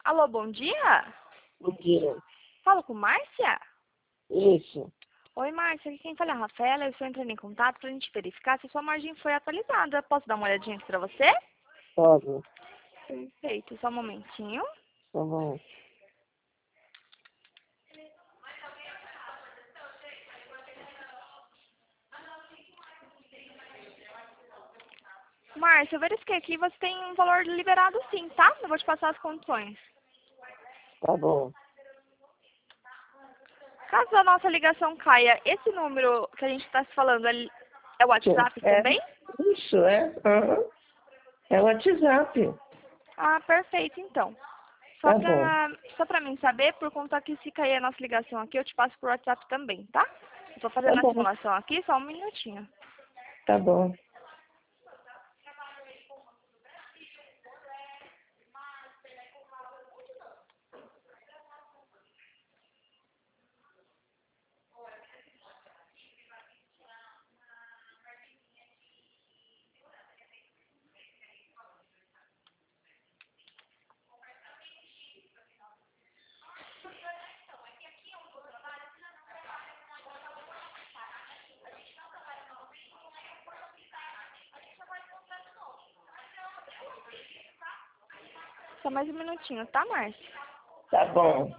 Alô, bom dia? Bom dia. Falo com Márcia? Isso. Oi, Márcia, aqui quem fala é a Rafaela. Eu estou entrando em contato para a gente verificar se sua margem foi atualizada. Posso dar uma olhadinha aqui para você? Pode. Perfeito, só um momentinho. Tá bom. Márcia, eu verifiquei aqui, você tem um valor liberado sim, tá? Eu vou te passar as condições. Tá bom. Caso a nossa ligação caia, esse número que a gente está se falando é o WhatsApp É. também? Isso, é. Aham. É o WhatsApp. Ah, perfeito, então. Tá bom. Só pra mim saber, por conta que se cair a nossa ligação aqui, eu te passo por WhatsApp também, tá? Eu tô Tá fazendo a bom. simulação aqui, só um minutinho. Tá bom. Só mais um minutinho, tá, Márcia? Tá bom.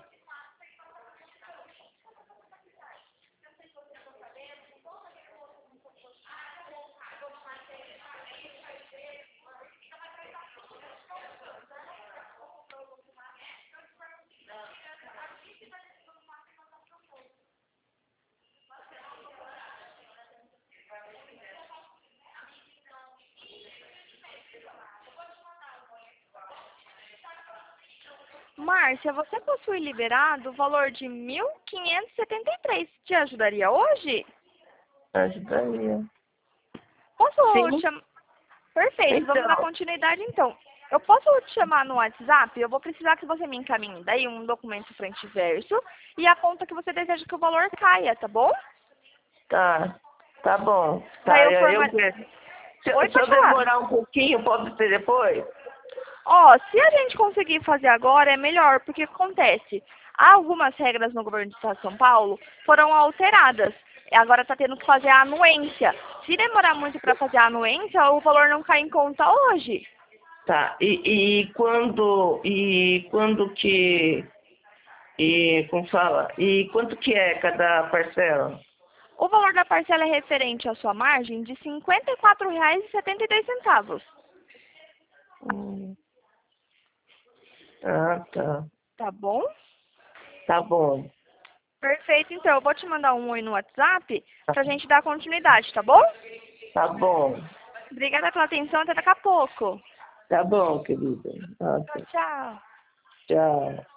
Márcia, você possui liberado o valor de 1.573. Te ajudaria hoje? Ajudaria. Posso Sim. chamar... Perfeito, vamos dar Então, continuidade então. Eu posso te chamar no WhatsApp? Eu vou precisar que você me encaminhe daí um documento frente e verso e a conta que você deseja que o valor caia, tá bom? tá. Tá bom. Daí Tá, eu eu forma... vejo. Oi, Se eu pode falar. demorar um pouquinho, pode ser depois? Ó, se a gente conseguir fazer agora é melhor, porque o que acontece? Há algumas regras no governo do estado de São Paulo foram alteradas. E agora está tendo que fazer a anuência. Se demorar muito para fazer a anuência, o valor não cai em conta hoje. Tá. Como fala? E quanto que é cada parcela? O valor da parcela é referente à sua margem de R$ 54,72. Hum. Ah, tá. Tá bom? Tá bom. Perfeito, então. Eu vou te mandar um oi no WhatsApp pra gente dar continuidade, tá bom? Tá bom. Obrigada pela atenção, até daqui a pouco. Tá bom, querida. Tchau, Ok. tchau. Tchau.